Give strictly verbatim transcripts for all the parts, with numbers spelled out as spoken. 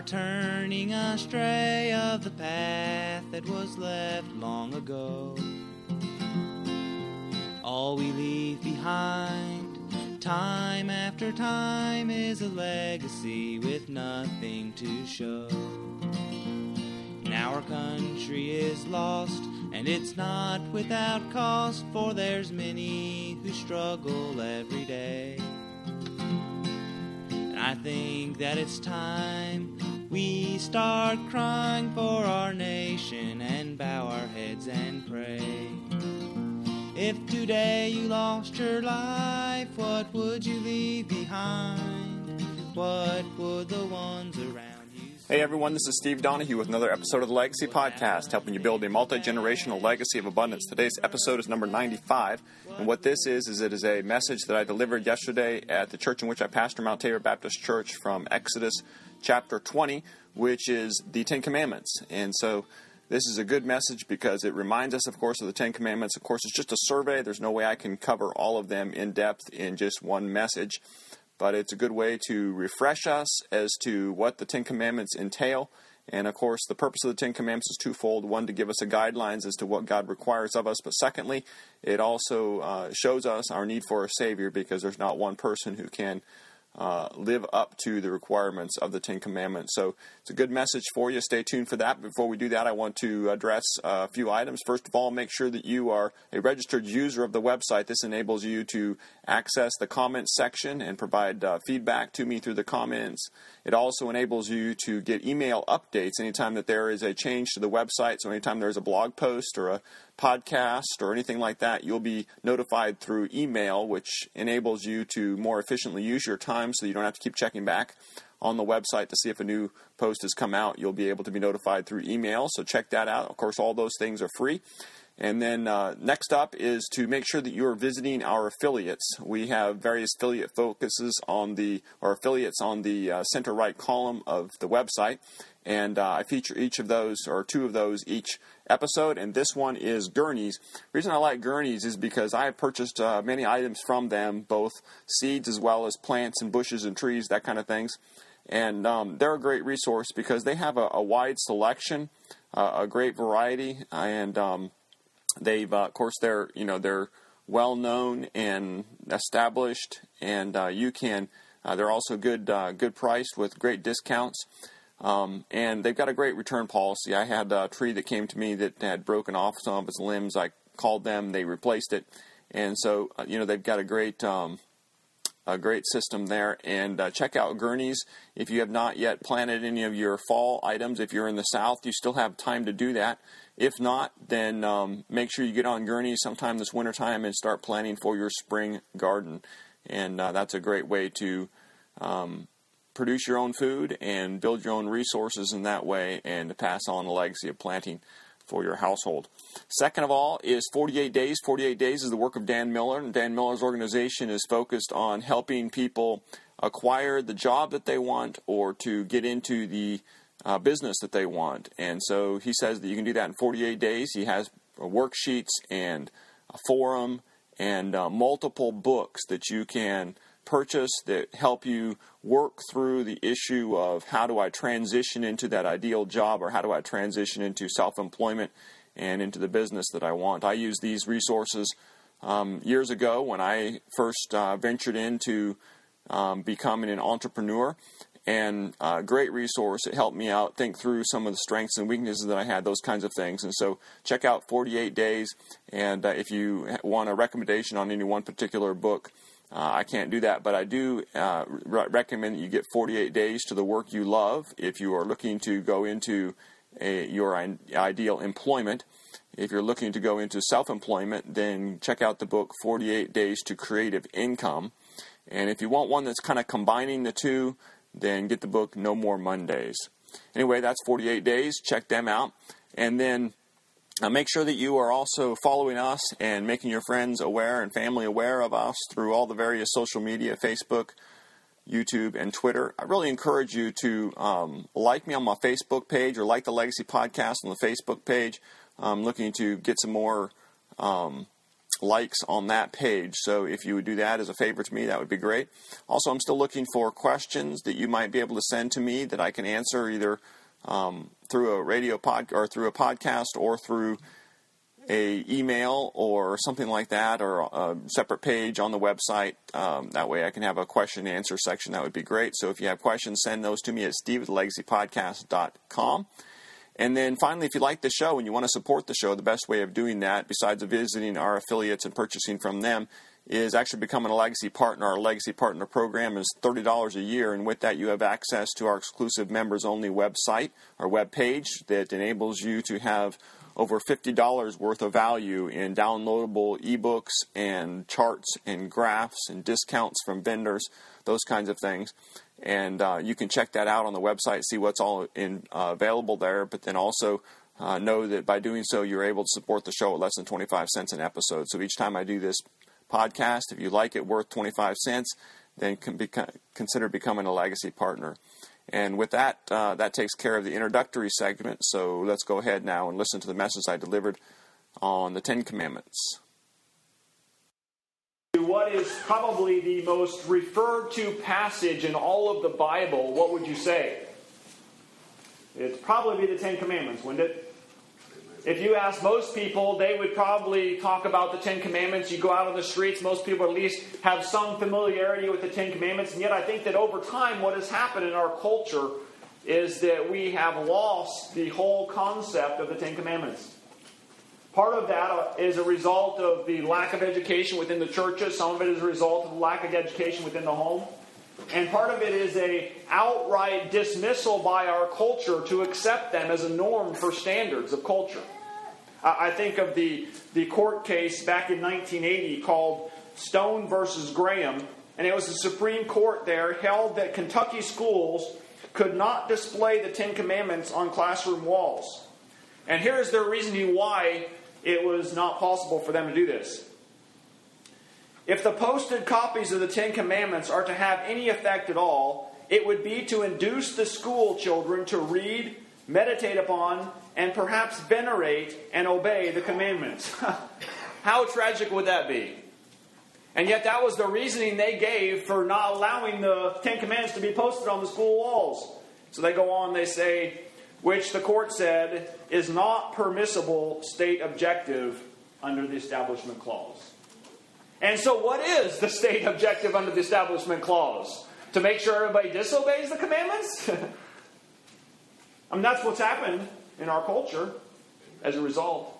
turning astray of the path that was left long ago. All we leave behind, time after time, is a legacy with nothing to show. Now our country is lost, and it's not without cost, for there's many who struggle every day. And I think that it's time we start crying for our nation and bow our heads and pray. If today you lost your life, what would you leave behind? What would the ones around you say? Hey everyone, this is Steve Donahue with another episode of the Legacy Podcast, helping you build a multi-generational legacy of abundance. Today's episode is number ninety-five, and what this is, is it is a message that I delivered yesterday at the church in which I pastor, Mount Tabor Baptist Church, from Exodus chapter twenty, which is the Ten Commandments. And so this is a good message because it reminds us, of course, of the Ten Commandments. Of course, it's just a survey. There's no way I can cover all of them in depth in just one message. But it's a good way to refresh us as to what the Ten Commandments entail. And, of course, the purpose of the Ten Commandments is twofold. One, to give us a guidelines as to what God requires of us. But secondly, it also uh, shows us our need for a Savior, because there's not one person who can Uh, live up to the requirements of the Ten Commandments. So it's a good message for you. Stay tuned for that. Before we do that, I want to address a few items. First of all, make sure that you are a registered user of the website. This enables you to access the comments section and provide uh, feedback to me through the comments. It also enables you to get email updates anytime that there is a change to the website. So anytime there's a blog post or a podcast or anything like that, you'll be notified through email, which enables you to more efficiently use your time so you don't have to keep checking back on the website to see if a new post has come out. You'll be able to be notified through email, so check that out. Of course, all those things are free. And then uh, next up is to make sure that you're visiting our affiliates. We have various affiliate focuses on the, or affiliates on the uh, center right column of the website. And uh, I feature each of those, or two of those each episode, and this one is Gurney's. The reason I like Gurney's is because I have purchased uh, many items from them, both seeds as well as plants and bushes and trees, that kind of things. And um, they're a great resource because they have a, a wide selection, uh, a great variety, and um, they've, uh, of course, they're you know they're well known and established, and uh, you can. Uh, they're also good, uh, good priced with great discounts. Um, and they've got a great return policy. I had a tree that came to me that had broken off some of its limbs. I called them, they replaced it, and so uh, you know they've got a great um, a great system there. And uh, check out Gurney's if you have not yet planted any of your fall items. If you're in the South, you still have time to do that. If not, then um, make sure you get on Gurney's sometime this wintertime and start planning for your spring garden. And uh, that's a great way to Um, produce your own food and build your own resources in that way, and to pass on the legacy of planting for your household. Second of all is forty-eight days. forty-eight days is the work of Dan Miller, and Dan Miller's organization is focused on helping people acquire the job that they want or to get into the uh, business that they want. And so he says that you can do that in forty-eight days. He has uh, worksheets and a forum and uh, multiple books that you can purchase that help you work through the issue of how do I transition into that ideal job, or how do I transition into self-employment and into the business that I want. I used these resources um, years ago when I first uh, ventured into um, becoming an entrepreneur, and a uh, great resource. It helped me out think through some of the strengths and weaknesses that I had, those kinds of things. And so check out forty-eight days, and uh, if you want a recommendation on any one particular book, Uh, I can't do that, but I do uh, re- recommend that you get forty-eight days to the work you love if you are looking to go into a, your I- ideal employment. If you're looking to go into self-employment, then check out the book forty-eight days to Creative Income. And if you want one that's kind of combining the two, then get the book No More Mondays. Anyway, that's forty-eight days. Check them out. And then Uh, make sure that you are also following us and making your friends aware and family aware of us through all the various social media, Facebook, YouTube, and Twitter. I really encourage you to um, like me on my Facebook page, or like the Legacy Podcast on the Facebook page. I'm looking to get some more um, likes on that page. So if you would do that as a favor to me, that would be great. Also, I'm still looking for questions that you might be able to send to me that I can answer either um, through a radio pod or through a podcast or through a email or something like that, or a separate page on the website. Um, that way I can have a question and answer section. That would be great. So if you have questions, send those to me at steve at the legacy podcast dot com. And then finally, if you like the show and you want to support the show, the best way of doing that, besides visiting our affiliates and purchasing from them, is actually becoming a Legacy Partner. Our Legacy Partner program is thirty dollars a year, and with that you have access to our exclusive members-only website, our web page, that enables you to have over fifty dollars worth of value in downloadable ebooks and charts and graphs and discounts from vendors, those kinds of things. And uh, you can check that out on the website, see what's all in, uh, available there, but then also uh, know that by doing so, you're able to support the show at less than twenty-five cents an episode. So each time I do this podcast, if you like it worth twenty-five cents, then can be, consider becoming a Legacy Partner. And with that, uh, that takes care of the introductory segment. So let's go ahead now and listen to the message I delivered on the Ten Commandments. What is probably the most referred to passage in all of the Bible, what would you say? It'd probably be the Ten Commandments, wouldn't it? If you ask most people, they would probably talk about the Ten Commandments. You go out on the streets, most people at least have some familiarity with the Ten Commandments. And yet I think that over time what has happened in our culture is that we have lost the whole concept of the Ten Commandments. Part of that is a result of the lack of education within the churches. Some of it is a result of the lack of education within the home. And part of it is a outright dismissal by our culture to accept them as a norm for standards of culture. I think of the, the court case back in nineteen eighty called Stone versus Graham. And it was the Supreme Court there held that Kentucky schools could not display the Ten Commandments on classroom walls. And here's their reasoning why it was not possible for them to do this. If the posted copies of the Ten Commandments are to have any effect at all, it would be to induce the school children to read, meditate upon, and perhaps venerate and obey the commandments. How tragic would that be? And yet that was the reasoning they gave for not allowing the Ten Commandments to be posted on the school walls. So they go on, they say, which the court said is not permissible state objective under the Establishment Clause. And so what is the state objective under the Establishment Clause? To make sure everybody disobeys the commandments? I mean, that's what's happened in our culture as a result.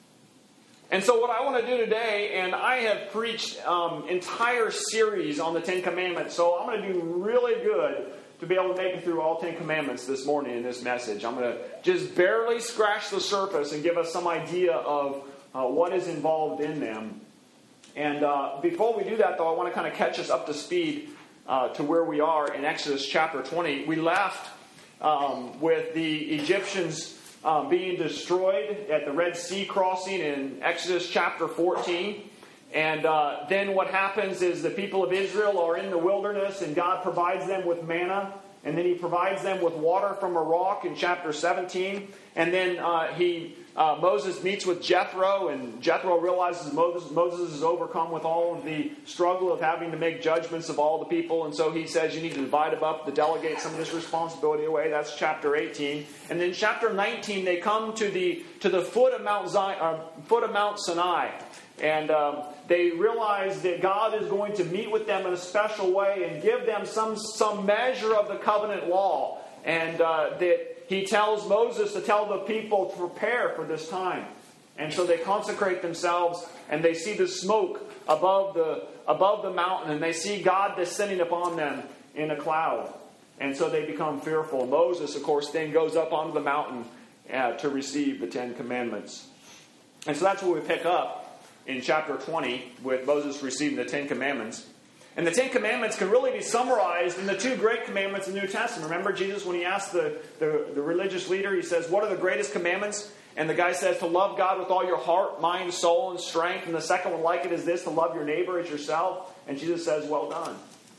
And so what I want to do today, and I have preached um, entire series on the Ten Commandments, so I'm going to do really good to be able to make it through all Ten Commandments this morning in this message. I'm going to just barely scratch the surface and give us some idea of uh, what is involved in them. And uh, before we do that, though, I want to kind of catch us up to speed uh, to where we are in Exodus chapter twenty. We left um, with the Egyptians um, being destroyed at the Red Sea crossing in Exodus chapter fourteen. And uh, then what happens is the people of Israel are in the wilderness and God provides them with manna. And then He provides them with water from a rock in chapter seventeen. And then uh, he uh, Moses meets with Jethro, and Jethro realizes Moses, Moses is overcome with all of the struggle of having to make judgments of all the people. And so he says you need to divide them up, to delegate some of this responsibility away. That's chapter eighteen. And then chapter nineteen, they come to the to the foot of Mount Zion, uh, foot of Mount Sinai. And um, they realize that God is going to meet with them in a special way and give them some, some measure of the covenant law. And uh, that He tells Moses to tell the people to prepare for this time. And so they consecrate themselves and they see the smoke above the, above the mountain. And they see God descending upon them in a cloud. And so they become fearful. Moses, of course, then goes up onto the mountain uh, to receive the Ten Commandments. And so that's where we pick up in chapter twenty, with Moses receiving the Ten Commandments. And the Ten Commandments can really be summarized in the two great commandments in the New Testament. Remember Jesus, when He asked the, the, the religious leader, He says, what are the greatest commandments? And the guy says, to love God with all your heart, mind, soul, and strength. And the second one like it is this, to love your neighbor as yourself. And Jesus says, well done.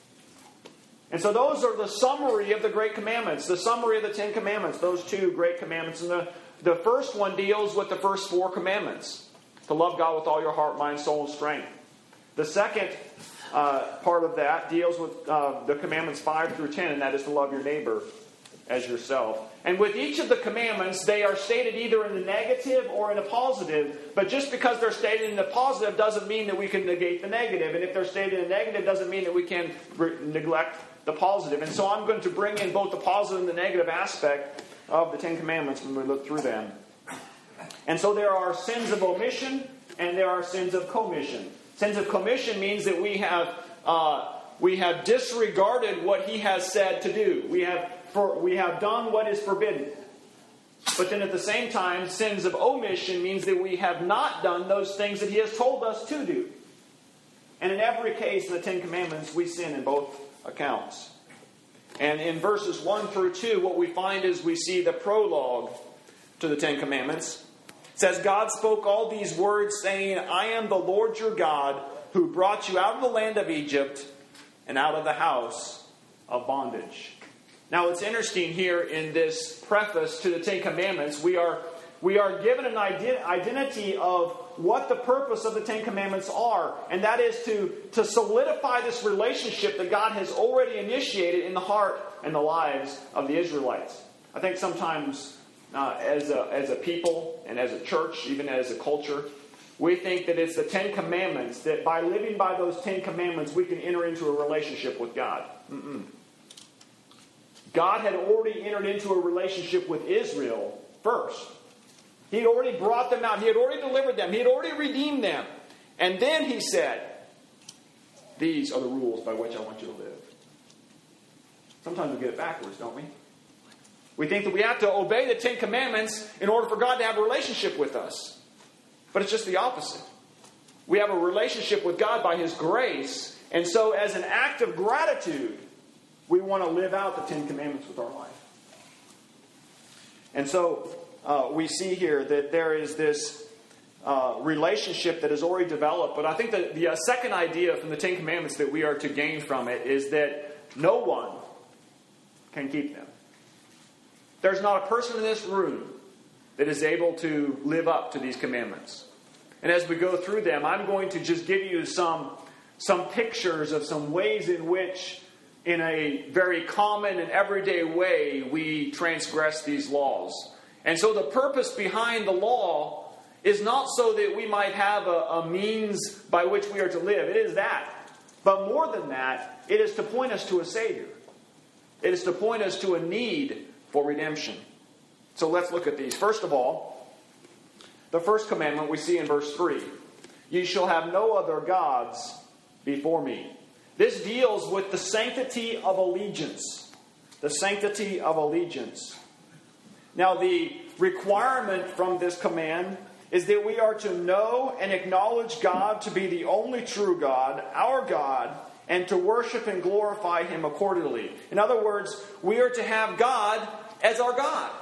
And so those are the summary of the great commandments, the summary of the Ten Commandments, those two great commandments. And the, the first one deals with the first four commandments. To love God with all your heart, mind, soul, and strength. The second uh, part of that deals with uh, the commandments five through ten, and that is to love your neighbor as yourself. And with each of the commandments, they are stated either in the negative or in a positive. But just because they're stated in the positive doesn't mean that we can negate the negative. And if they're stated in the negative, doesn't mean that we can re- neglect the positive. And so I'm going to bring in both the positive and the negative aspect of the Ten Commandments when we look through them. And so there are sins of omission and there are sins of commission. Sins of commission means that we have uh, we have disregarded what He has said to do. We have for, we have done what is forbidden. But then at the same time, sins of omission means that we have not done those things that He has told us to do. And in every case in the Ten Commandments, we sin in both accounts. And in verses one through two, what we find is we see the prologue to the Ten Commandments. It says, God spoke all these words, saying, I am the Lord your God, who brought you out of the land of Egypt and out of the house of bondage. Now it's interesting here in this preface to the Ten Commandments, we are, we are given an ident- identity of what the purpose of the Ten Commandments are. And that is to, to solidify this relationship that God has already initiated in the heart and the lives of the Israelites. I think sometimes uh, as, a, as a people and as a church, even as a culture, we think that it's the Ten Commandments, that by living by those Ten Commandments, we can enter into a relationship with God. Mm-mm. God had already entered into a relationship with Israel first. He had already brought them out. He had already delivered them. He had already redeemed them. And then He said, these are the rules by which I want you to live. Sometimes we get it backwards, don't we? We think that we have to obey the Ten Commandments in order for God to have a relationship with us. But it's just the opposite. We have a relationship with God by His grace. And so as an act of gratitude, we want to live out the Ten Commandments with our life. And so uh, we see here that there is this uh, relationship that is already developed. But I think that the uh, second idea from the Ten Commandments that we are to gain from it is that no one can keep them. There's not a person in this room that is able to live up to these commandments. And as we go through them, I'm going to just give you some, some pictures of some ways in which, in a very common and everyday way, we transgress these laws. And so the purpose behind the law is not so that we might have a, a means by which we are to live. It is that. But more than that, it is to point us to a Savior. It is to point us to a need for redemption. So let's look at these. First of all, the first commandment we see in verse three. You shall have no other gods before me. This deals with the sanctity of allegiance. The sanctity of allegiance. Now, the requirement from this command is that we are to know and acknowledge God to be the only true God, our God, and to worship and glorify Him accordingly. In other words, we are to have God as our God.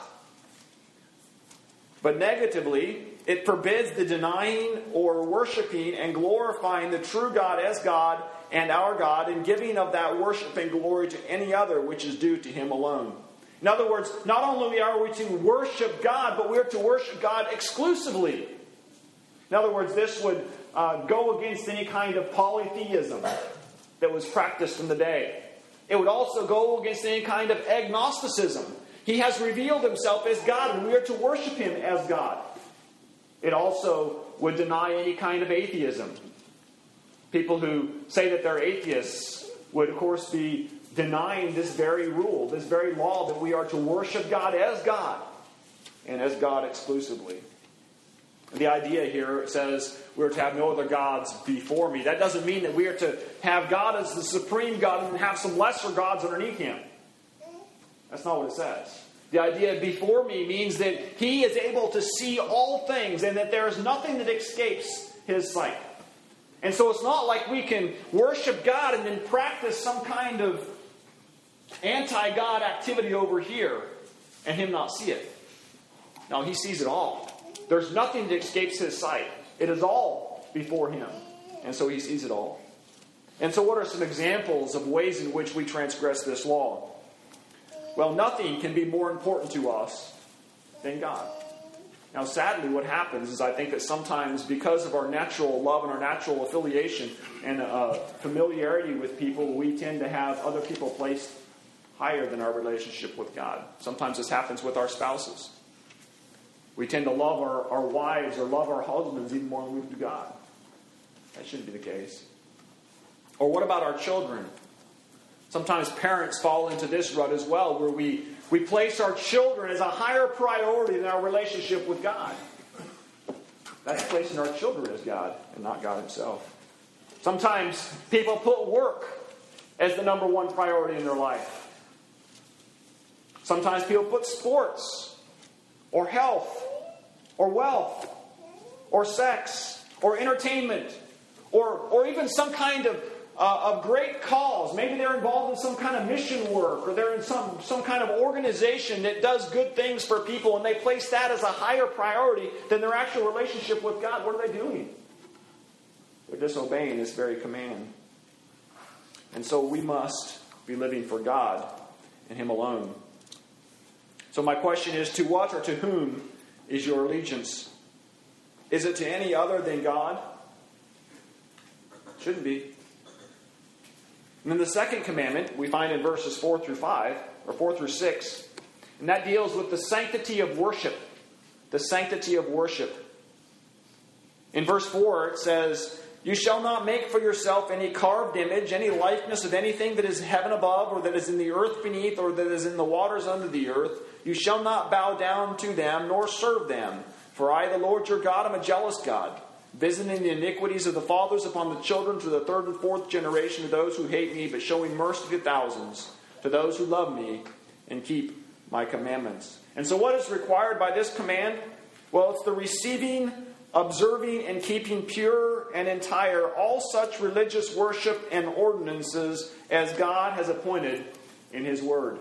But negatively, it forbids the denying or worshiping and glorifying the true God as God and our God, and giving of that worship and glory to any other which is due to Him alone. In other words, not only are we to worship God, but we are to worship God exclusively. In other words, this would uh, go against any kind of polytheism that was practiced in the day. It would also go against any kind of agnosticism. He has revealed Himself as God, and we are to worship Him as God. It also would deny any kind of atheism. People who say that they're atheists would, of course, be denying this very rule, this very law that we are to worship God as God, and as God exclusively. The idea here says we're to have no other gods before me. That doesn't mean that we are to have God as the supreme God and have some lesser gods underneath Him. That's not what it says. The idea before me means that He is able to see all things and that there is nothing that escapes His sight. And so it's not like we can worship God and then practice some kind of anti-God activity over here and Him not see it. No, He sees it all. There's nothing that escapes His sight. It is all before Him. And so He sees it all. And so what are some examples of ways in which we transgress this law? Well, nothing can be more important to us than God. Now, sadly, what happens is I think that sometimes because of our natural love and our natural affiliation and uh, familiarity with people, we tend to have other people placed higher than our relationship with God. Sometimes this happens with our spouses. We tend to love our, our wives or love our husbands even more than we do God. That shouldn't be the case. Or what about our children? Sometimes parents fall into this rut as well, where we, we place our children as a higher priority than our relationship with God. That's placing our children as God and not God himself. Sometimes people put work as the number one priority in their life. Sometimes people put sports or health or wealth or sex or entertainment or, or even some kind of Uh, of great cause. Maybe they're involved in some kind of mission work, or they're in some, some kind of organization that does good things for people, and they place that as a higher priority than their actual relationship with God. What are they doing? They're disobeying this very command. And so we must be living for God and Him alone. So my question is, to what or to whom is your allegiance? Is it to any other than God? Shouldn't be. And then the second commandment we find in verses four through five, or four through six, and that deals with the sanctity of worship. The sanctity of worship. In verse four it says, "You shall not make for yourself any carved image, any likeness of anything that is heaven above, or that is in the earth beneath, or that is in the waters under the earth. You shall not bow down to them, nor serve them. For I, the Lord your God, am a jealous God, visiting the iniquities of the fathers upon the children to the third and fourth generation of those who hate me, but showing mercy to thousands, to those who love me and keep my commandments." And so what is required by this command? Well, it's the receiving, observing, and keeping pure and entire all such religious worship and ordinances as God has appointed in His Word.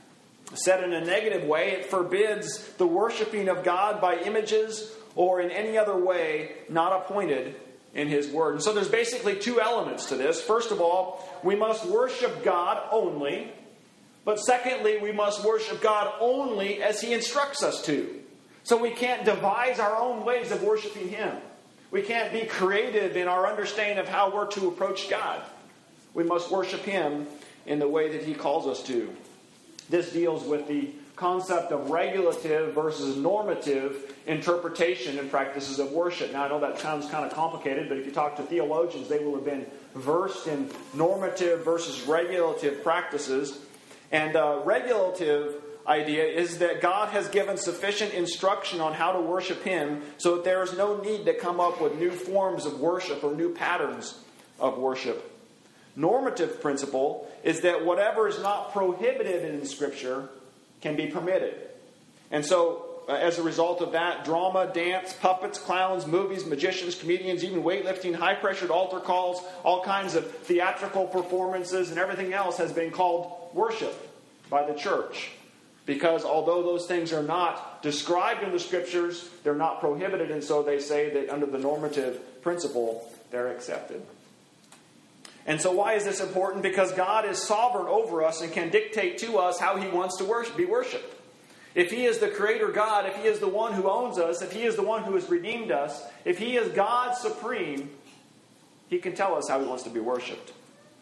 Said in a negative way, it forbids the worshiping of God by images or in any other way not appointed in His Word. And so there's basically two elements to this. First of all, we must worship God only. But secondly, we must worship God only as He instructs us to. So we can't devise our own ways of worshiping Him. We can't be creative in our understanding of how we're to approach God. We must worship Him in the way that He calls us to. This deals with the concept of regulative versus normative interpretation and practices of worship. Now, I know that sounds kind of complicated, but if you talk to theologians, they will have been versed in normative versus regulative practices. And uh, regulative idea is that God has given sufficient instruction on how to worship Him, so that there is no need to come up with new forms of worship or new patterns of worship. Normative principle is that whatever is not prohibited in Scripture can be permitted. And so, uh, as a result of that, drama, dance, puppets, clowns, movies, magicians, comedians, even weightlifting, high-pressured altar calls, all kinds of theatrical performances and everything else has been called worship by the church. Because although those things are not described in the Scriptures, they're not prohibited, and so they say that under the normative principle, they're accepted. And so why is this important? Because God is sovereign over us and can dictate to us how He wants to worship, be worshipped. If He is the Creator God, if He is the one who owns us, if He is the one who has redeemed us, if He is God supreme, He can tell us how He wants to be worshipped.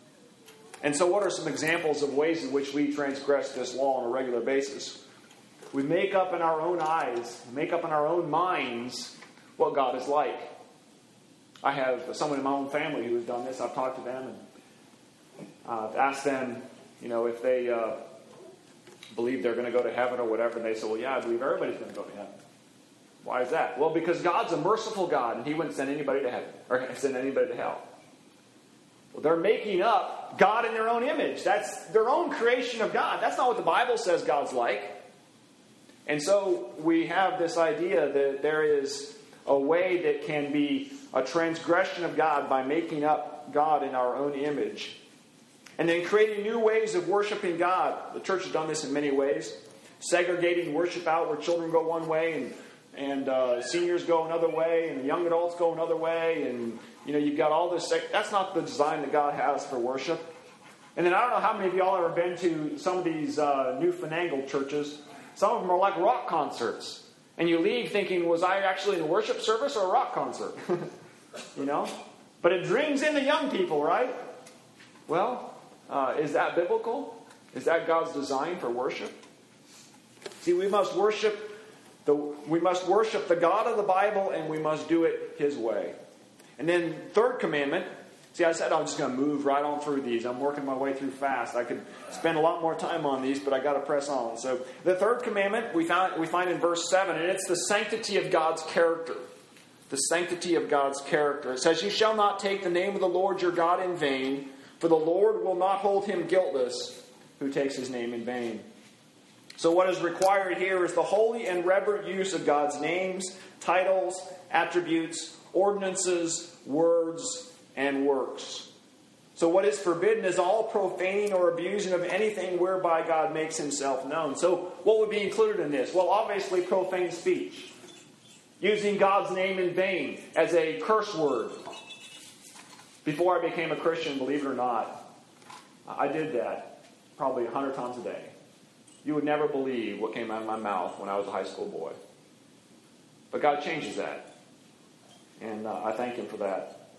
And so what are some examples of ways in which we transgress this law on a regular basis? We make up in our own eyes, make up in our own minds what God is like. I have someone in my own family who has done this. I've talked to them and uh, I've asked them, you know, if they uh, believe they're going to go to heaven or whatever. And they say, well, yeah, I believe everybody's going to go to heaven. Why is that? Well, because God's a merciful God and He wouldn't send anybody to heaven or send anybody to hell. Well, they're making up God in their own image. That's their own creation of God. That's not what the Bible says God's like. And so we have this idea that there is a way that can be a transgression of God by making up God in our own image. And then creating new ways of worshiping God. The church has done this in many ways. Segregating worship out where children go one way and, and uh, seniors go another way and young adults go another way. And, you know, you've got all this. Sec- That's not the design that God has for worship. And then I don't know how many of y'all have ever been to some of these uh, new fanangled churches. Some of them are like rock concerts. And you leave thinking, was I actually in a worship service or a rock concert? You know? But it brings in the young people, right? Well, uh, is that biblical? Is that God's design for worship? See, we must worship the we must worship the God of the Bible, and we must do it His way. And then third commandment. See, I said I'm just going to move right on through these. I'm working my way through fast. I could spend a lot more time on these, but I got to press on. So the third commandment we found we find in verse seven, and it's the sanctity of God's character. The sanctity of God's character. It says, "You shall not take the name of the Lord your God in vain, for the Lord will not hold him guiltless who takes his name in vain." So what is required here is the holy and reverent use of God's names, titles, attributes, ordinances, words, and works. So what is forbidden is all profaning or abusing of anything whereby God makes himself known. So what would be included in this? Well, obviously profane speech. Using God's name in vain as a curse word. Before I became a Christian, believe it or not, I did that probably a hundred times a day. You would never believe what came out of my mouth when I was a high school boy. But God changes that. And uh, I thank Him for that.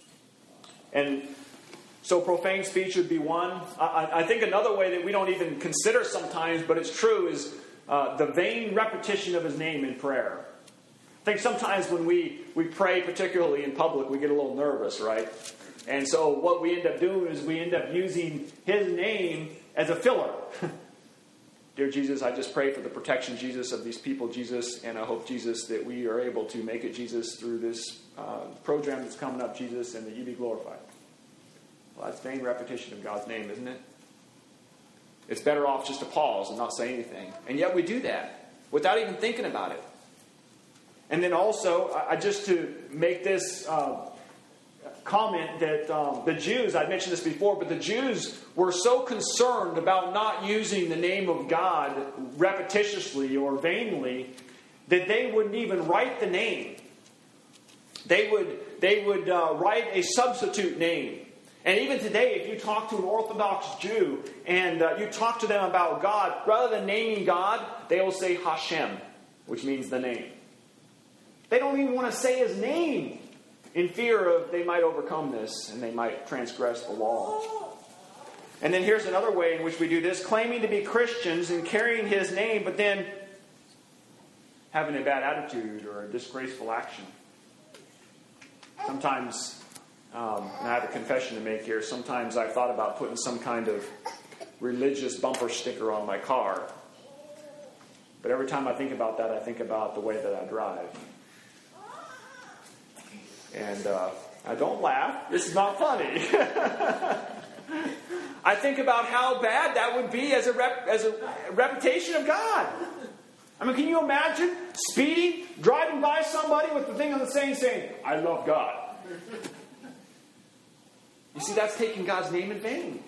And so profane speech would be one. I, I think another way that we don't even consider sometimes, but it's true, is uh, the vain repetition of His name in prayer. I think sometimes when we, we pray, particularly in public, we get a little nervous, right? And so what we end up doing is we end up using His name as a filler. Dear Jesus, I just pray for the protection, Jesus, of these people, Jesus, and I hope, Jesus, that we are able to make it, Jesus, through this uh, program that's coming up, Jesus, and that you be glorified. Well, that's vain repetition of God's name, isn't it? It's better off just to pause and not say anything. And yet we do that without even thinking about it. And then also, I, just to make this uh, comment that um, the Jews, I mentioned this before, but the Jews were so concerned about not using the name of God repetitiously or vainly that they wouldn't even write the name. They would, they would uh, write a substitute name. And even today, if you talk to an Orthodox Jew and uh, you talk to them about God, rather than naming God, they will say Hashem, which means the name. They don't even want to say His name in fear of they might overcome this and they might transgress the law. And then here's another way in which we do this, claiming to be Christians and carrying His name, but then having a bad attitude or a disgraceful action. Sometimes, um, and I have a confession to make here, sometimes I've thought about putting some kind of religious bumper sticker on my car. But every time I think about that, I think about the way that I drive. And uh, I don't laugh. This is not funny. I think about how bad that would be as a rep, as a reputation of God. I mean, can you imagine speeding, driving by somebody with the thing on the sign saying, "I love God"? You see, that's taking God's name in vain.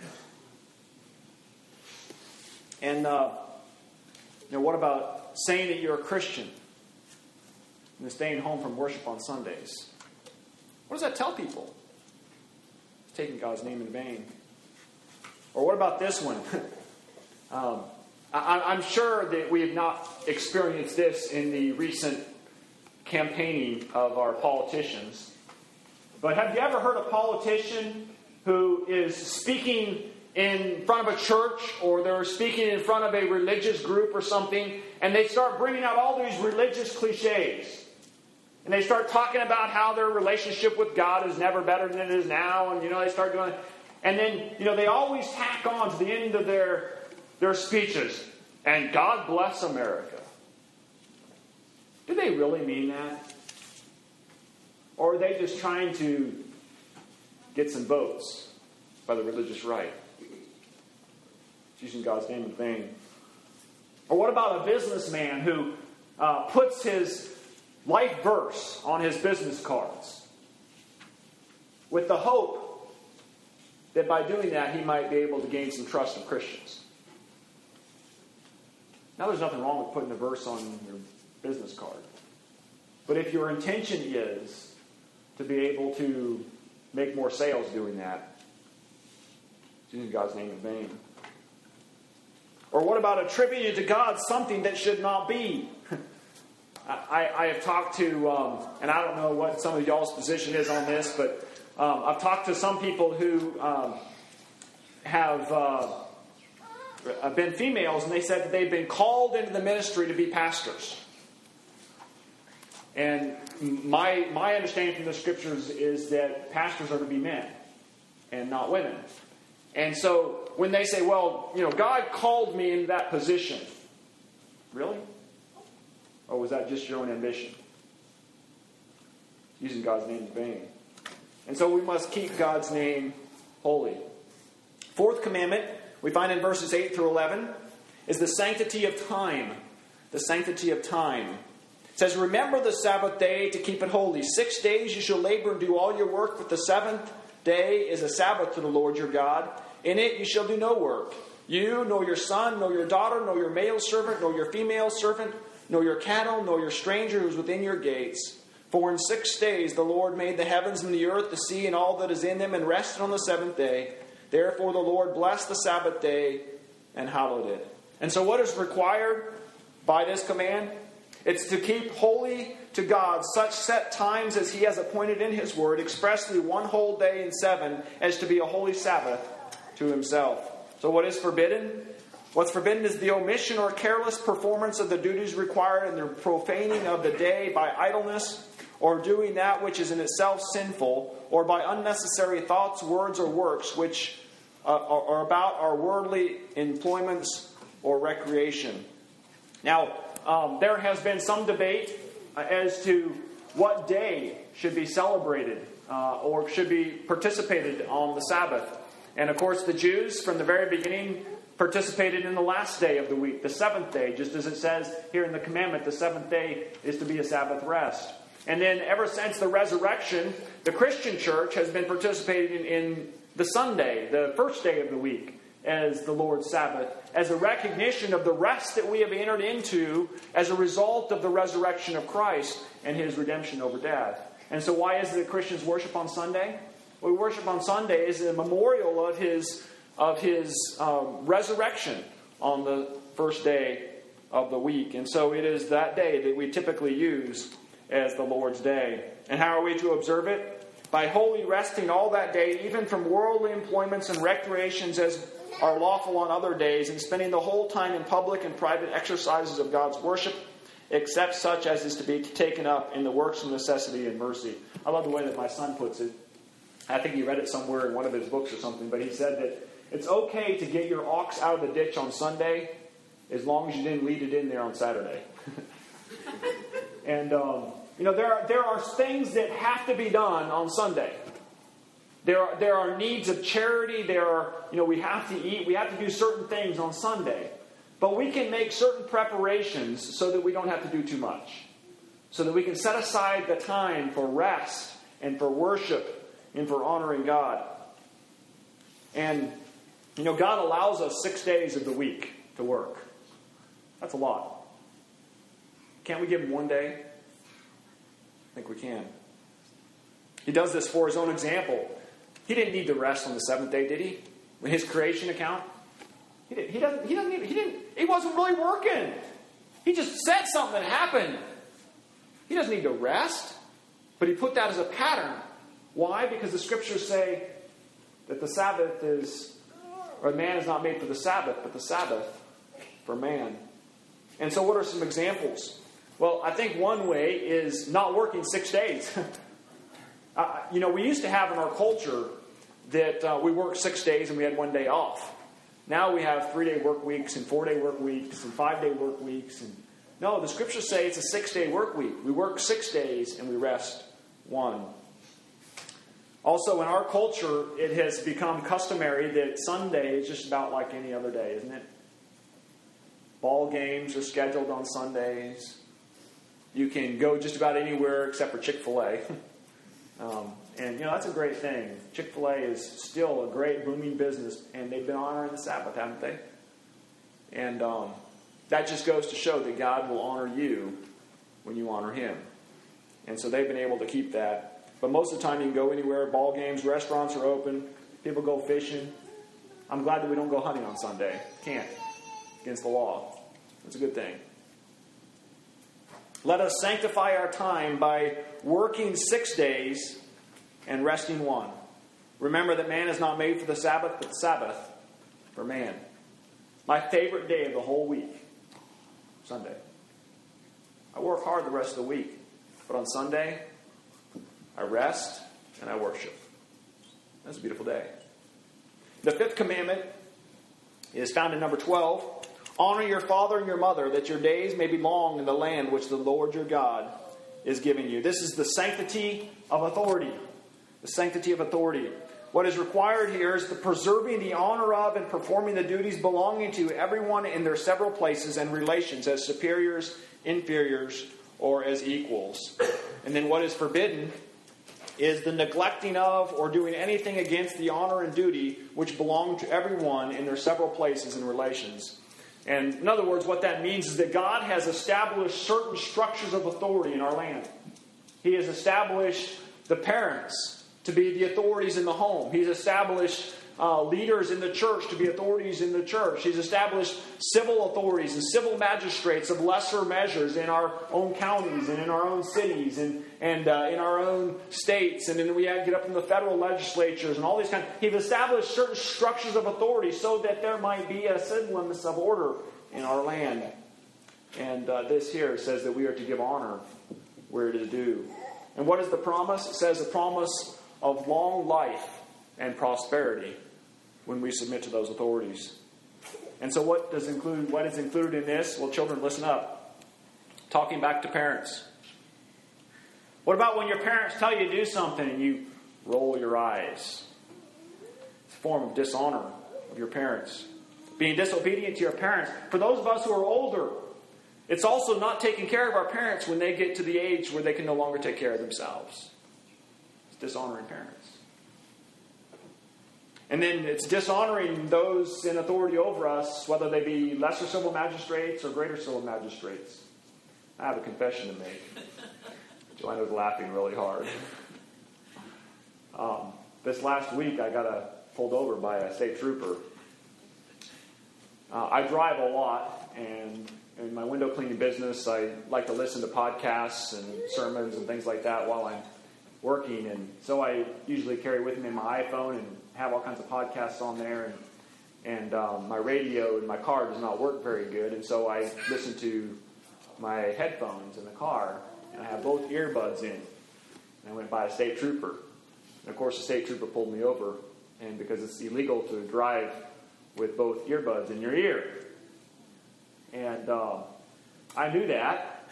And uh, you know, what about saying that you're a Christian and staying home from worship on Sundays? What does that tell people? It's taking God's name in vain. Or what about this one? um, I, I'm sure that we have not experienced this in the recent campaigning of our politicians. But have you ever heard a politician who is speaking in front of a church, or they're speaking in front of a religious group or something, and they start bringing out all these religious cliches? And they start talking about how their relationship with God is never better than it is now. And, you know, they start doing it. And then, you know, they always tack on to the end of their, their speeches, "And God bless America." Do they really mean that? Or are they just trying to get some votes by the religious right? It's using God's name in vain. Or what about a businessman who uh, puts his life verse on his business cards with the hope that by doing that he might be able to gain some trust of Christians? Now, there's nothing wrong with putting a verse on your business card. But if your intention is to be able to make more sales doing that, it's using God's name in vain. Or what about attributing to God something that should not be? I, I have talked to, um, and I don't know what some of y'all's position is on this, but um, I've talked to some people who um, have uh, been females, and they said that they've been called into the ministry to be pastors. And my my understanding from the scriptures is that pastors are to be men and not women. And so when they say, well, you know, God called me into that position, really? Or was that just your own ambition? Using God's name in vain. And so we must keep God's name holy. Fourth commandment, we find in verses eight through eleven, is the sanctity of time. The sanctity of time. It says, remember the Sabbath day to keep it holy. Six days you shall labor and do all your work, but the seventh day is a Sabbath to the Lord your God. In it you shall do no work. You, nor your son, nor your daughter, nor your male servant, nor your female servant, nor your cattle, nor your stranger who is within your gates. For in six days the Lord made the heavens and the earth, the sea, and all that is in them, and rested on the seventh day. Therefore the Lord blessed the Sabbath day and hallowed it. And so what is required by this command? It's to keep holy to God such set times as He has appointed in His Word, expressly one whole day in seven, as to be a holy Sabbath to Himself. So what is forbidden? What's forbidden is the omission or careless performance of the duties required and the profaning of the day by idleness, or doing that which is in itself sinful, or by unnecessary thoughts, words, or works which uh, are about our worldly employments or recreation. Now, um, there has been some debate uh, as to what day should be celebrated uh, or should be participated on the Sabbath. And of course, the Jews from the very beginning participated in the last day of the week, the seventh day, just as it says here in the commandment, the seventh day is to be a Sabbath rest. And then ever since the resurrection, the Christian church has been participating in the Sunday, the first day of the week, as the Lord's Sabbath, as a recognition of the rest that we have entered into as a result of the resurrection of Christ and His redemption over death. And so why is it that Christians worship on Sunday? Well, we worship on Sunday as a memorial of His, of his um, resurrection on the first day of the week. And so it is that day that we typically use as the Lord's Day. And how are we to observe it? By wholly resting all that day, even from worldly employments and recreations as are lawful on other days, and spending the whole time in public and private exercises of God's worship, except such as is to be taken up in the works of necessity and mercy. I love the way that my son puts it. I think he read it somewhere in one of his books or something, but he said that it's okay to get your ox out of the ditch on Sunday as long as you didn't lead it in there on Saturday. And, um, you know, there are, there are things that have to be done on Sunday. There are, there are needs of charity. There are, you know, we have to eat. We have to do certain things on Sunday. But we can make certain preparations so that we don't have to do too much. So that we can set aside the time for rest and for worship and for honoring God. And, you know, God allows us six days of the week to work. That's a lot. Can't we give Him one day? I think we can. He does this for His own example. He didn't need to rest on the seventh day, did He? In His creation account, he didn't. He doesn't. He doesn't. Need, he didn't. He wasn't really working. He just said something that happened. He doesn't need to rest, but He put that as a pattern. Why? Because the Scriptures say that the Sabbath is, or man is not made for the Sabbath, but the Sabbath for man. And so, what are some examples? Well, I think one way is not working six days. uh, you know, we used to have in our culture that uh, we worked six days and we had one day off. Now we have three-day work weeks and four-day work weeks and five-day work weeks. And no, the Scriptures say it's a six-day work week. We work six days and we rest one. Also, in our culture, it has become customary that Sunday is just about like any other day, isn't it? Ball games are scheduled on Sundays. You can go just about anywhere except for Chick-fil-A. um, and, you know, that's a great thing. Chick-fil-A is still a great booming business, and they've been honoring the Sabbath, haven't they? And um, that just goes to show that God will honor you when you honor Him. And so they've been able to keep that. But most of the time you can go anywhere. Ball games, restaurants are open. People go fishing. I'm glad that we don't go hunting on Sunday. Can't. Against the law. It's a good thing. Let us sanctify our time by working six days and resting one. Remember that man is not made for the Sabbath, but the Sabbath for man. My favorite day of the whole week, Sunday. I work hard the rest of the week, but on Sunday, I rest and I worship. That's a beautiful day. The fifth commandment is found in number twelve. Honor your father and your mother, that your days may be long in the land which the Lord your God is giving you. This is the sanctity of authority. The sanctity of authority. What is required here is the preserving the honor of and performing the duties belonging to everyone in their several places and relations as superiors, inferiors, or as equals. And then what is forbidden is the neglecting of or doing anything against the honor and duty which belong to everyone in their several places and relations. And in other words, what that means is that God has established certain structures of authority in our land. He has established the parents to be the authorities in the home. He's established uh, leaders in the church to be authorities in the church. He's established civil authorities and civil magistrates of lesser measures in our own counties and in our own cities and, and uh, in our own states. And then we get up in the federal legislatures and all these kinds. He's established certain structures of authority so that there might be a semblance of order in our land. And uh, this here says that we are to give honor where it is due. And what is the promise? It says the promise of long life and prosperity when we submit to those authorities. And so what does include what is included in this? Well, children, listen up. Talking back to parents. What about when your parents tell you to do something and you roll your eyes? It's a form of dishonor of your parents. Being disobedient to your parents. For those of us who are older, it's also not taking care of our parents when they get to the age where they can no longer take care of themselves. It's dishonoring parents. And then it's dishonoring those in authority over us, whether they be lesser civil magistrates or greater civil magistrates. I have a confession to make. Joanna was laughing really hard. Um, this last week, I got a, pulled over by a state trooper. Uh, I drive a lot, and in my window cleaning business, I like to listen to podcasts and sermons and things like that while I'm working. And so I usually carry with me my iPhone and have all kinds of podcasts on there. And, and um, my radio in my car does not work very good. And so I listen to my headphones in the car, and I have both earbuds in. And I went by a state trooper. And of course, the state trooper pulled me over. And because it's illegal to drive with both earbuds in your ear. And uh, I knew that,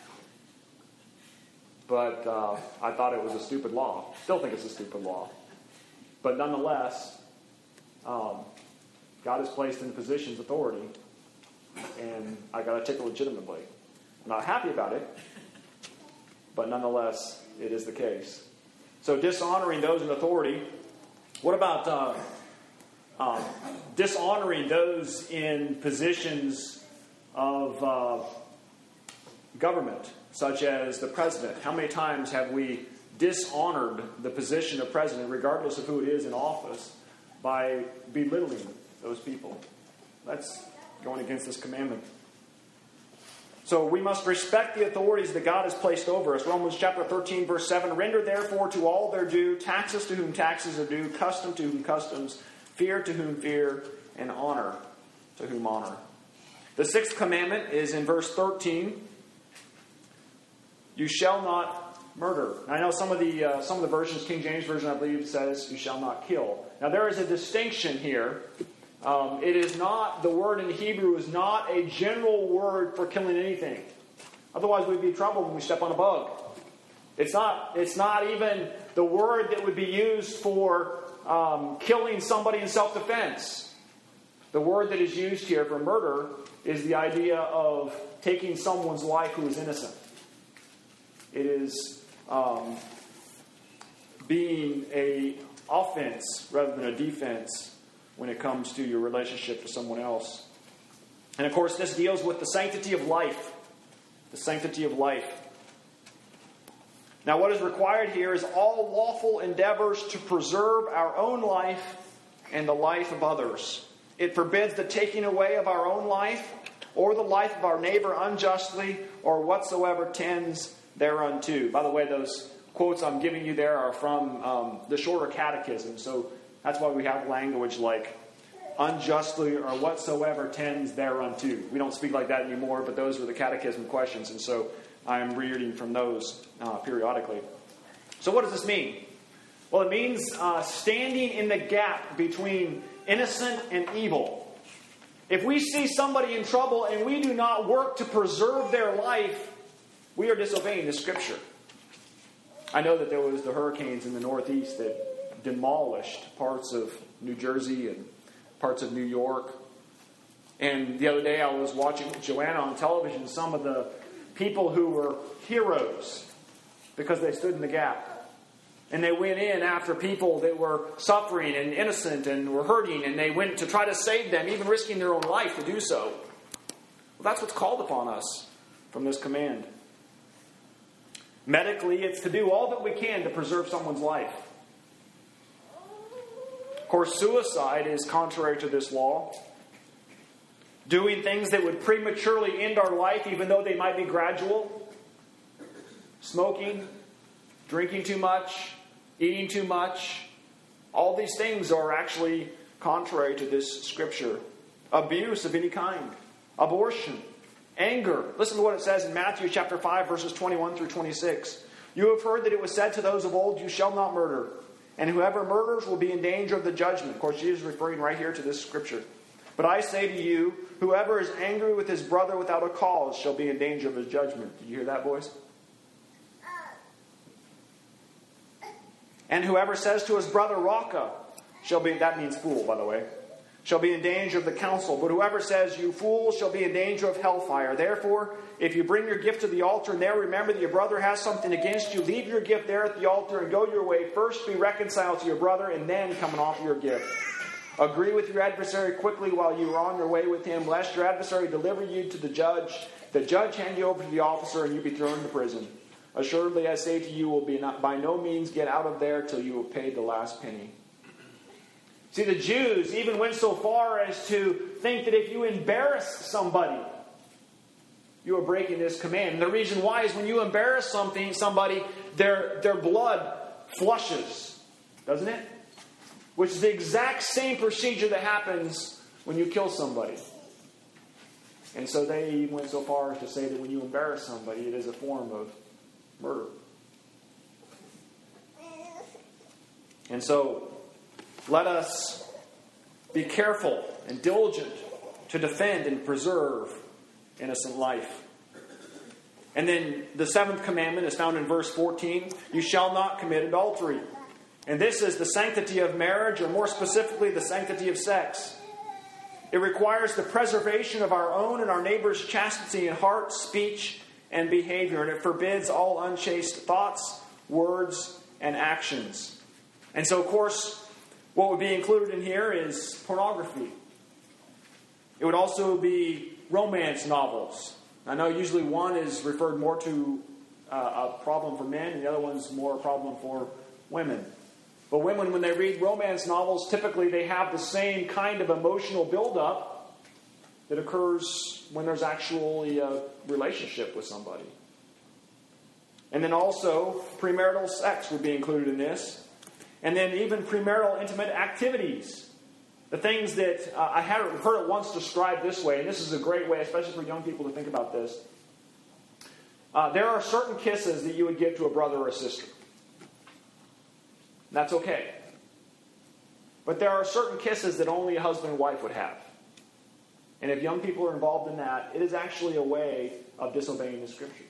but uh, I thought it was a stupid law. Still think it's a stupid law. But nonetheless, um, God has placed in positions authority, and I got to take it legitimately. I'm not happy about it, but nonetheless, it is the case. So dishonoring those in authority. What about uh, um, dishonoring those in positions of uh, government, such as the president? How many times have we dishonored the position of president, regardless of who it is in office, by belittling those people? That's going against this commandment. So we must respect the authorities that God has placed over us. Romans chapter thirteen, verse seven, render therefore to all their due, taxes to whom taxes are due, custom to whom customs, fear to whom fear, and honor to whom honor. The sixth commandment is in verse thirteen. You shall not murder. Now, I know some of the uh, some of the versions, King James Version, I believe, says you shall not kill. Now, there is a distinction here. Um, it is not, the word in Hebrew is not a general word for killing anything. Otherwise, we'd be in trouble when we step on a bug. It's not, it's not even the word that would be used for um, killing somebody in self-defense. The word that is used here for murder is the idea of taking someone's life who is innocent. It is um, being an offense rather than a defense when it comes to your relationship to someone else. And of course, this deals with the sanctity of life. The sanctity of life. Now, what is required here is all lawful endeavors to preserve our own life and the life of others. It forbids the taking away of our own life or the life of our neighbor unjustly, or whatsoever tends thereunto. By the way, those quotes I'm giving you there are from um, the Shorter Catechism, so that's why we have language like unjustly or whatsoever tends thereunto. We don't speak like that anymore, but those were the catechism questions, and so I am reading from those uh, periodically. So what does this mean? Well, it means uh, standing in the gap between innocent and evil. If we see somebody in trouble and we do not work to preserve their life, we are disobeying the Scripture. I know that there was the hurricanes in the Northeast that demolished parts of New Jersey and parts of New York. And the other day I was watching with Joanna on television some of the people who were heroes because they stood in the gap. And they went in after people that were suffering and innocent and were hurting, and they went to try to save them, even risking their own life to do so. Well, that's what's called upon us from this command. Medically, it's to do all that we can to preserve someone's life. Of course, suicide is contrary to this law. Doing things that would prematurely end our life, even though they might be gradual. Smoking, drinking too much, eating too much. All these things are actually contrary to this Scripture. Abuse of any kind. Abortion. Anger. Listen to what it says in Matthew chapter five, verses twenty-one through twenty-six. You have heard that it was said to those of old, you shall not murder. And whoever murders will be in danger of the judgment. Of course, Jesus is referring right here to this Scripture. But I say to you, whoever is angry with his brother without a cause shall be in danger of his judgment. Did you hear that, boys? And whoever says to his brother, Raka, shall be, that means fool, by the way, shall be in danger of the council. But whoever says, you fool, shall be in danger of hellfire. Therefore, if you bring your gift to the altar and there remember that your brother has something against you, leave your gift there at the altar and go your way. First be reconciled to your brother and then come and offer your gift. Agree with your adversary quickly while you are on your way with him, lest your adversary deliver you to the judge, the judge hand you over to the officer, and you be thrown into prison. Assuredly, I say to you, will be not, by no means get out of there till you have paid the last penny. See, the Jews even went so far as to think that if you embarrass somebody, you are breaking this command. And the reason why is when you embarrass something, somebody, their, their blood flushes, doesn't it? Which is the exact same procedure that happens when you kill somebody. And so they even went so far as to say that when you embarrass somebody, it is a form of murder. And so, let us be careful and diligent to defend and preserve innocent life. And then the seventh commandment is found in verse fourteen. You shall not commit adultery. And this is the sanctity of marriage, or more specifically, the sanctity of sex. It requires the preservation of our own and our neighbor's chastity in heart, speech, and behavior. And it forbids all unchaste thoughts, words, and actions. And so, of course, what would be included in here is pornography. It would also be romance novels. I know usually one is referred more to uh, a problem for men, and the other one's more a problem for women. But women, when they read romance novels, typically they have the same kind of emotional buildup that occurs when there's actually a relationship with somebody. And then also, premarital sex would be included in this. And then even premarital intimate activities. The things that uh, I had heard it once described this way, and this is a great way, especially for young people, to think about this. Uh, there are certain kisses that you would give to a brother or a sister. That's okay. But there are certain kisses that only a husband and wife would have. And if young people are involved in that, it is actually a way of disobeying the Scripture.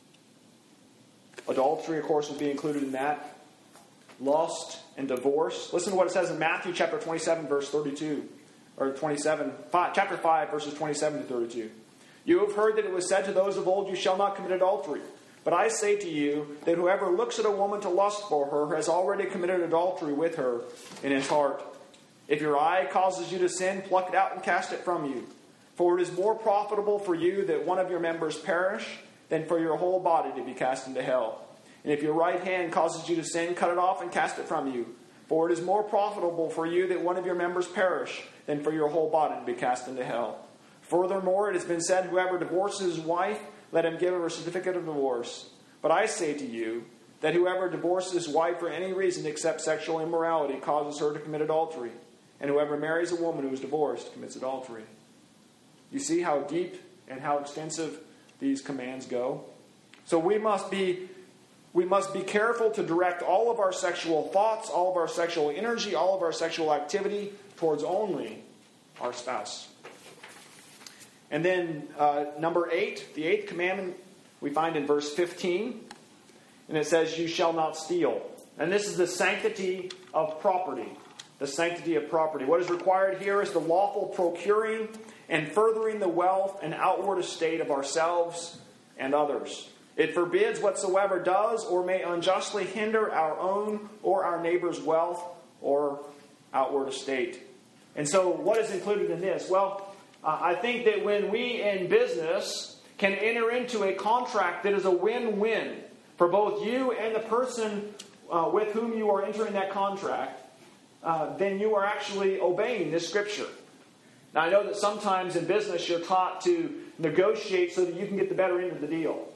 Adultery, of course, would be included in that. Lust and divorce. Listen to what it says in Matthew chapter twenty-seven, verse thirty-two. Or twenty-seven, five, chapter five, verses twenty-seven to thirty-two. You have heard that it was said to those of old, you shall not commit adultery. But I say to you that whoever looks at a woman to lust for her has already committed adultery with her in his heart. If your eye causes you to sin, pluck it out and cast it from you. For it is more profitable for you that one of your members perish than for your whole body to be cast into hell. And if your right hand causes you to sin, cut it off and cast it from you. For it is more profitable for you that one of your members perish than for your whole body to be cast into hell. Furthermore, it has been said, whoever divorces his wife, let him give her a certificate of divorce. But I say to you that whoever divorces his wife for any reason except sexual immorality causes her to commit adultery. And whoever marries a woman who is divorced commits adultery. You see how deep and how extensive these commands go? So we must be we must be careful to direct all of our sexual thoughts, all of our sexual energy, all of our sexual activity towards only our spouse. And then uh, number eight, the eighth commandment we find in verse fifteen. And it says, you shall not steal. And this is the sanctity of property. The sanctity of property. What is required here is the lawful procuring and furthering the wealth and outward estate of ourselves and others. It forbids whatsoever does or may unjustly hinder our own or our neighbor's wealth or outward estate. And so what is included in this? Well, uh, I think that when we in business can enter into a contract that is a win-win for both you and the person uh, with whom you are entering that contract, uh, then you are actually obeying this scripture. Now, I know that sometimes in business you're taught to negotiate so that you can get the better end of the deal.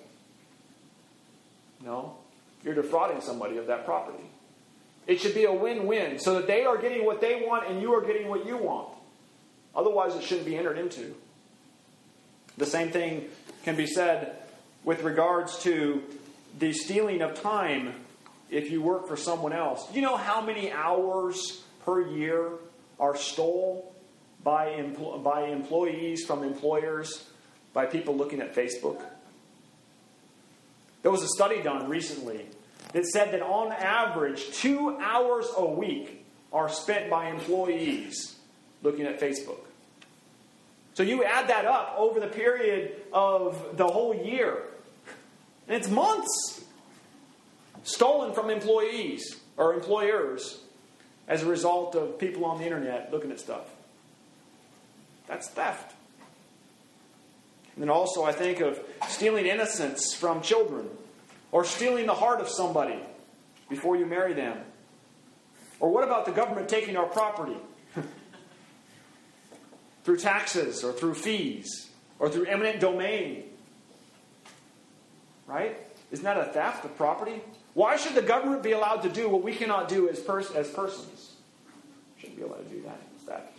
No, you're defrauding somebody of that property. It should be a win-win so that they are getting what they want and you are getting what you want. Otherwise, it shouldn't be entered into. The same thing can be said with regards to the stealing of time if you work for someone else. Do you know how many hours per year are stolen by, empl- by employees from employers, by people looking at Facebook? There was a study done recently that said that on average, two hours a week are spent by employees looking at Facebook. So you add that up over the period of the whole year, and it's months stolen from employees or employers as a result of people on the internet looking at stuff. That's theft. And then also I think of stealing innocence from children, or stealing the heart of somebody before you marry them. Or what about the government taking our property? Through taxes, or through fees, or through eminent domain. Right? Isn't that a theft of property? Why should the government be allowed to do what we cannot do as, pers- as persons? Shouldn't be allowed to do that. It's theft.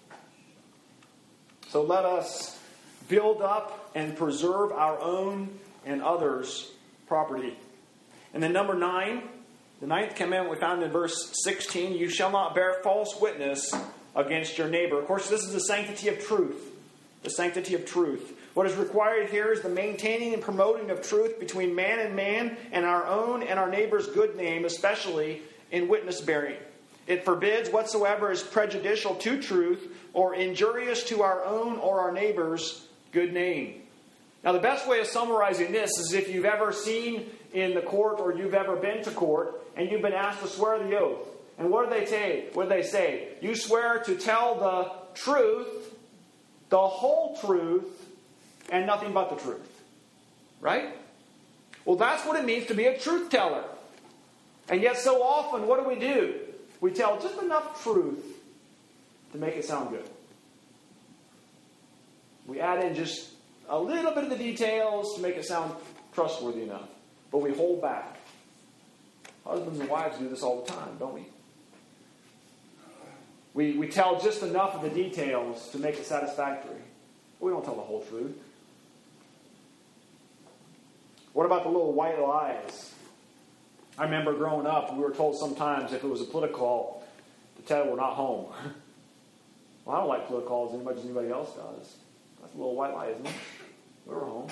So let us build up and preserve our own and others' property. And then number nine, the ninth commandment we found in verse sixteen, you shall not bear false witness against your neighbor. Of course, this is the sanctity of truth. The sanctity of truth. What is required here is the maintaining and promoting of truth between man and man and our own and our neighbor's good name, especially in witness bearing. It forbids whatsoever is prejudicial to truth or injurious to our own or our neighbor's good name. Now, the best way of summarizing this is if you've ever seen in the court or you've ever been to court and you've been asked to swear the oath. And what do they say? What do they say? You swear to tell the truth, the whole truth, and nothing but the truth. Right? Well, that's what it means to be a truth teller. And yet so often, what do we do? We tell just enough truth to make it sound good. We add in just a little bit of the details to make it sound trustworthy enough. But we hold back. Husbands and wives do this all the time, don't we? We, we tell just enough of the details to make it satisfactory. But we don't tell the whole truth. What about the little white lies? I remember growing up, we were told sometimes if it was a political call to tell we're not home. Well, I don't like political calls as much as anybody else does. That's a little white lie, isn't it? We're home.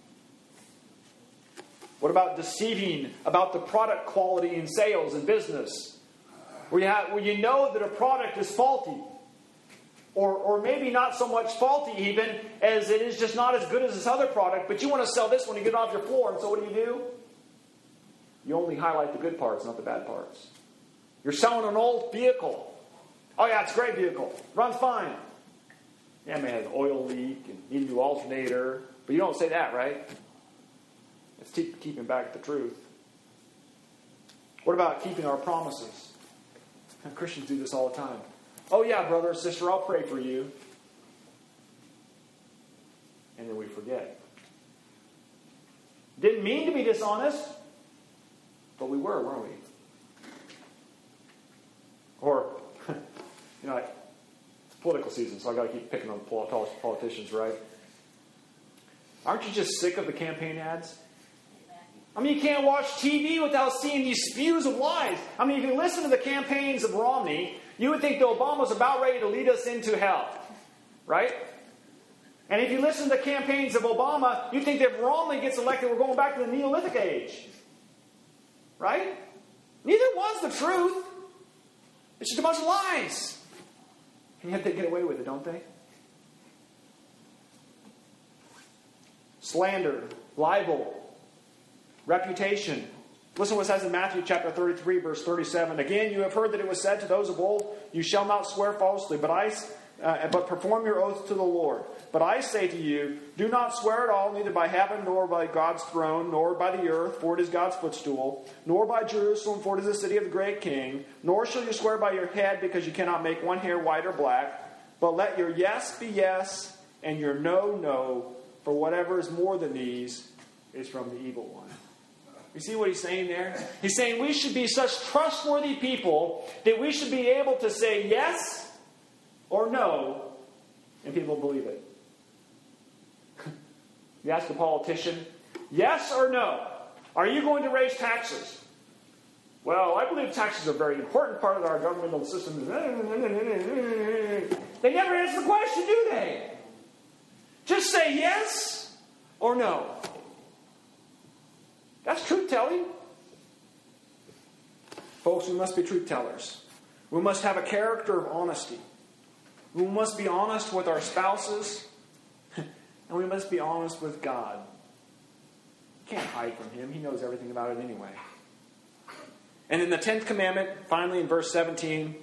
What about deceiving about the product quality in sales and business? Where you, have, where you know that a product is faulty. Or, or maybe not so much faulty even as it is just not as good as this other product, but you want to sell this one to get it off your floor, and so what do you do? You only highlight the good parts, not the bad parts. You're selling an old vehicle. Oh yeah, it's a great vehicle. Runs fine. Yeah, man, it has an oil leak and need a new alternator. But you don't say that, right? It's keep, keeping back the truth. What about keeping our promises? And Christians do this all the time. Oh yeah, brother or sister, I'll pray for you. and then we forget. Didn't mean to be dishonest, but we were, weren't we? Or, you know, it's political season, so I got to keep picking on politicians, right? Aren't you just sick of the campaign ads? I mean, you can't watch T V without seeing these spews of lies. I mean, if you listen to the campaigns of Romney, you would think that Obama's about ready to lead us into hell, right? And if you listen to the campaigns of Obama, you think that if Romney gets elected, we're going back to the Neolithic age, right? Neither one's the truth. It's just a bunch of lies. And yet they get away with it, don't they? Slander, libel, reputation. Listen to what it says in Matthew chapter thirty-three, verse thirty-seven. Again, you have heard that it was said to those of old, you shall not swear falsely, but I, uh, but perform your oath to the Lord. But I say to you, do not swear at all, neither by heaven, nor by God's throne, nor by the earth, for it is God's footstool, nor by Jerusalem, for it is the city of the great King, nor shall you swear by your head, because you cannot make one hair white or black. But let your yes be yes, and your no, no, for whatever is more than these is from the evil one. You see what he's saying there? He's saying we should be such trustworthy people that we should be able to say yes or no, and people believe it. You ask a politician, yes or no, are you going to raise taxes? Well, I believe taxes are a very important part of our governmental system. They never answer the question, do they? Just say yes or no. That's truth-telling. Folks, we must be truth-tellers. We must have a character of honesty. We must be honest with our spouses. And we must be honest with God. You can't hide from Him. He knows everything about it anyway. And in the tenth commandment, finally in verse seventeen,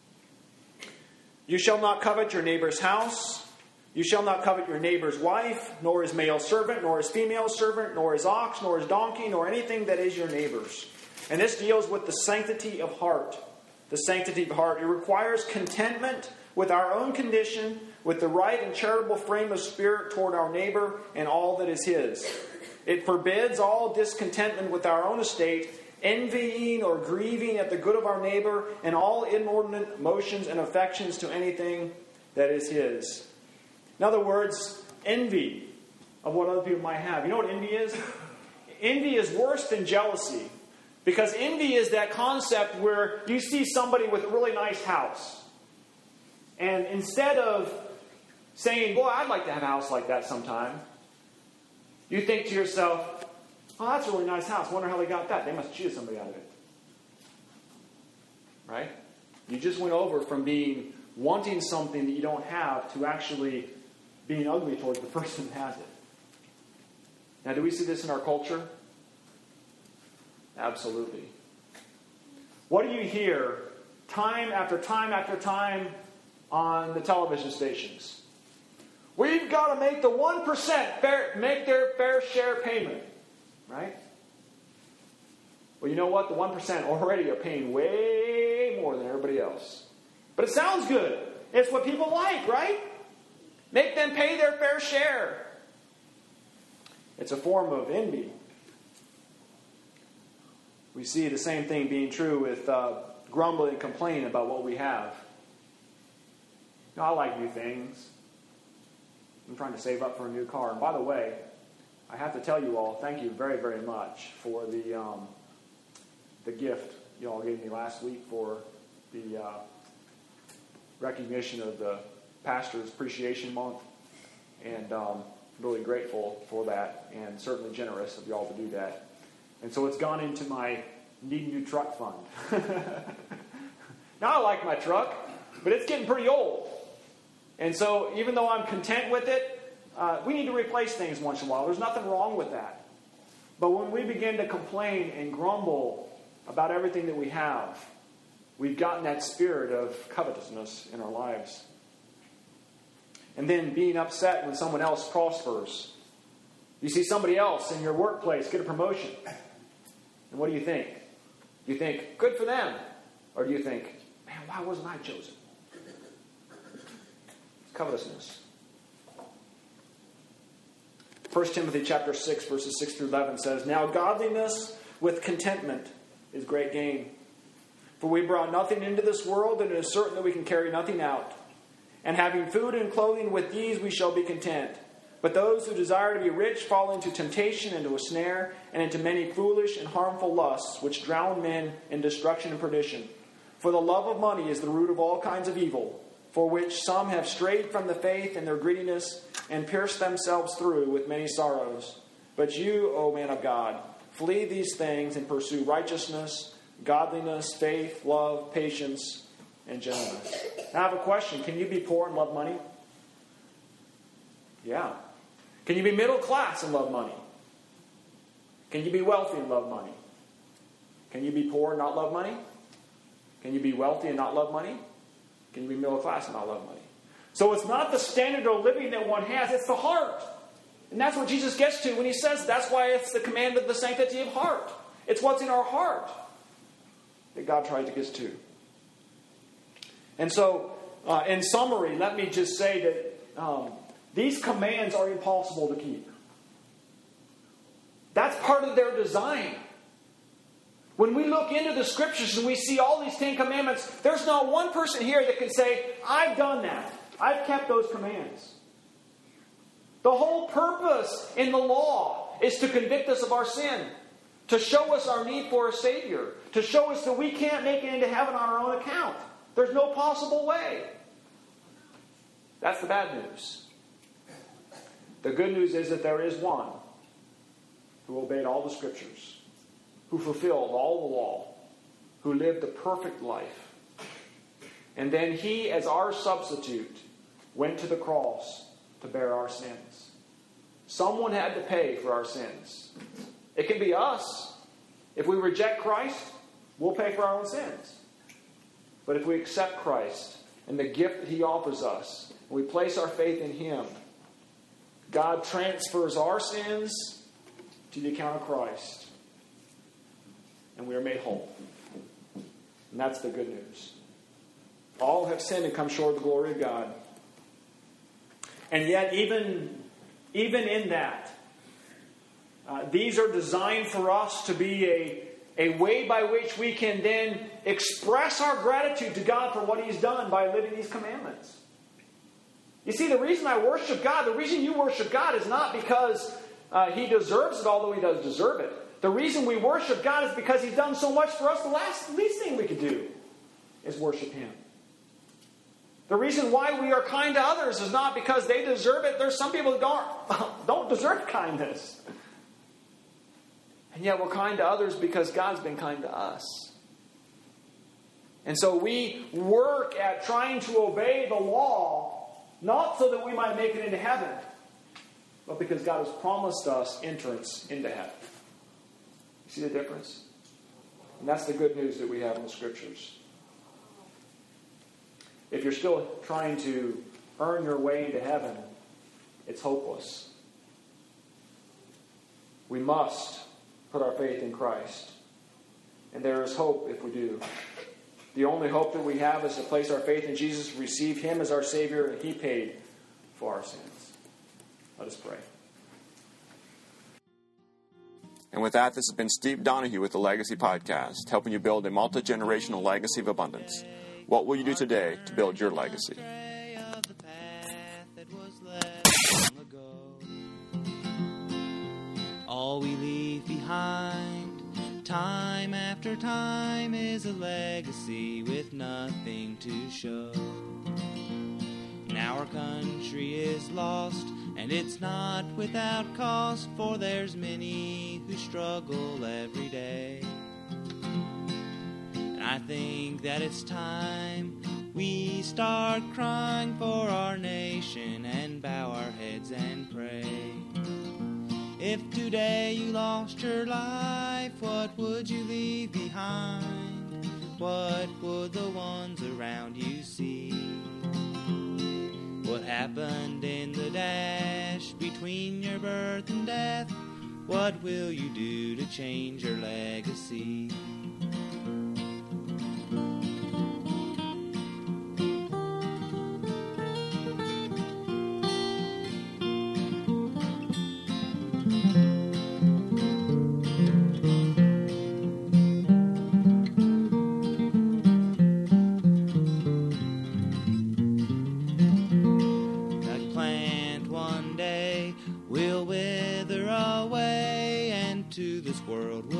you shall not covet your neighbor's house. You shall not covet your neighbor's wife, nor his male servant, nor his female servant, nor his ox, nor his donkey, nor anything that is your neighbor's. And this deals with the sanctity of heart. The sanctity of heart. It requires contentment with our own condition, with the right and charitable frame of spirit toward our neighbor and all that is his. It forbids all discontentment with our own estate, envying or grieving at the good of our neighbor, and all inordinate motions and affections to anything that is his. In other words, envy of what other people might have. You know what envy is? Envy is worse than jealousy. Because envy is that concept where you see somebody with a really nice house. And instead of saying, boy, I'd like to have a house like that sometime, you think to yourself, oh, that's a really nice house. Wonder how they got that. They must have cheated somebody out of it. Right? You just went over from being wanting something that you don't have to actually being ugly towards the person that has it. Now, do we see this in our culture? Absolutely. What do you hear time after time after time on the television stations? We've got to make the one percent fair, make their fair share payment. Right? Well, you know what? The one percent already are paying way more than everybody else. But it sounds good. It's what people like, right? Make them pay their fair share. It's a form of envy. We see the same thing being true with uh, grumbling and complaining about what we have. You know, I like new things. I'm trying to save up for a new car. And by the way, I have to tell you all, thank you very, very much for the um, the gift you all gave me last week for the uh, recognition of the Pastor's Appreciation Month. And um, really grateful for that, and certainly generous of you all to do that. And so it's gone into my need a new truck fund. Now I like my truck, but it's getting pretty old. And so even though I'm content with it, uh, we need to replace things once in a while. There's nothing wrong with that. But when we begin to complain and grumble about everything that we have, we've gotten that spirit of covetousness in our lives. And then being upset when someone else prospers. You see somebody else in your workplace get a promotion. And what do you think? Do you think, good for them? Or do you think, man, why wasn't I chosen? It's covetousness. First Timothy chapter six, verses six through eleven says, "Now godliness with contentment is great gain. For we brought nothing into this world, and it is certain that we can carry nothing out. And having food and clothing, with these we shall be content. But those who desire to be rich fall into temptation, into a snare, and into many foolish and harmful lusts, which drown men in destruction and perdition. For the love of money is the root of all kinds of evil, for which some have strayed from the faith in their greediness, and pierced themselves through with many sorrows. But you, O man of God, flee these things and pursue righteousness, godliness, faith, love, patience, and gentleness." Now I have a question. Can you be poor and love money? Yeah. Can you be middle class and love money? Can you be wealthy and love money? Can you be poor and not love money? Can you be wealthy and not love money? Can you be middle class and not love money? So it's not the standard of living that one has, it's the heart. And that's what Jesus gets to when he says that's why it's the command of the sanctity of heart. It's what's in our heart that God tries to get to. And so, uh, in summary, let me just say that um, these commands are impossible to keep. That's part of their design. When we look into the Scriptures and we see all these Ten Commandments, there's not one person here that can say, "I've done that. I've kept those commands." The whole purpose in the law is to convict us of our sin, to show us our need for a Savior, to show us that we can't make it into heaven on our own account. There's no possible way. That's the bad news. The good news is that there is one who obeyed all the Scriptures, who fulfilled all the law, who lived the perfect life. And then he, as our substitute, went to the cross to bear our sins. Someone had to pay for our sins. It can be us. If we reject Christ, we'll pay for our own sins. But if we accept Christ and the gift that he offers us, and we place our faith in him, God transfers our sins to the account of Christ. And we are made whole. And that's the good news. All have sinned and come short of the glory of God. And yet, even, even in that, uh, these are designed for us to be a, a way by which we can then express our gratitude to God for what he's done by living these commandments. You see, the reason I worship God, the reason you worship God is not because uh, he deserves it, although he does deserve it. The reason we worship God is because he's done so much for us. The last least thing we could do is worship him. The reason why we are kind to others is not because they deserve it. There's some people that don't, don't deserve kindness. And yet we're kind to others because God's been kind to us. And so we work at trying to obey the law, not so that we might make it into heaven, but because God has promised us entrance into heaven. You see the difference? And that's the good news that we have in the Scriptures. If you're still trying to earn your way into heaven, it's hopeless. We must put our faith in Christ. And there is hope if we do. The only hope that we have is to place our faith in Jesus, receive him as our Savior, and he paid for our sins. Let us pray. And with that, this has been Steve Donahue with the Legacy Podcast, helping you build a multi-generational legacy of abundance. What will you do today to build your legacy? All we leave behind, time after time, is a legacy with nothing to show. Now our country is lost, and it's not without cost, for there's many who struggle every day. And I think that it's time we start crying for our nation and bow our heads and pray. If today you lost your life, what would you leave behind? What would the ones around you see? What happened in the dash between your birth and death? What will you do to change your legacy?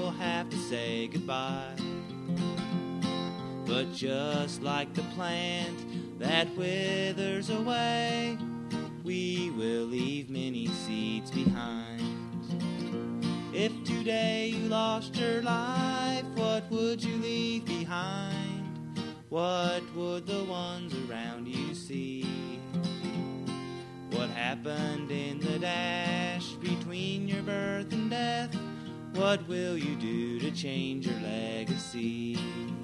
will have to say goodbye. But just like the plant that withers away, we will leave many seeds behind. If today you lost your life, what would you leave behind? What would the ones around you see? What happened in the dash between your birth and death? What will you do to change your legacy?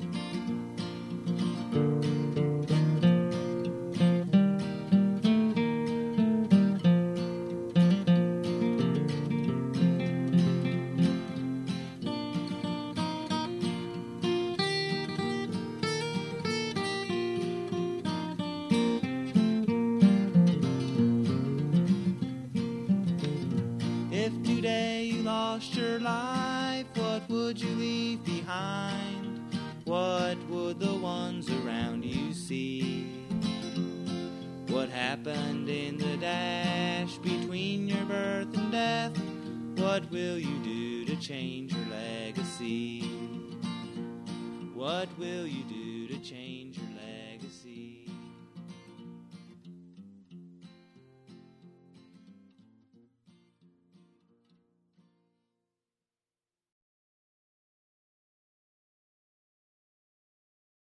Your life, what would you leave behind? What would the ones around you see? What happened in the dash between your birth and death? What will you do to change your legacy? What will you do to change your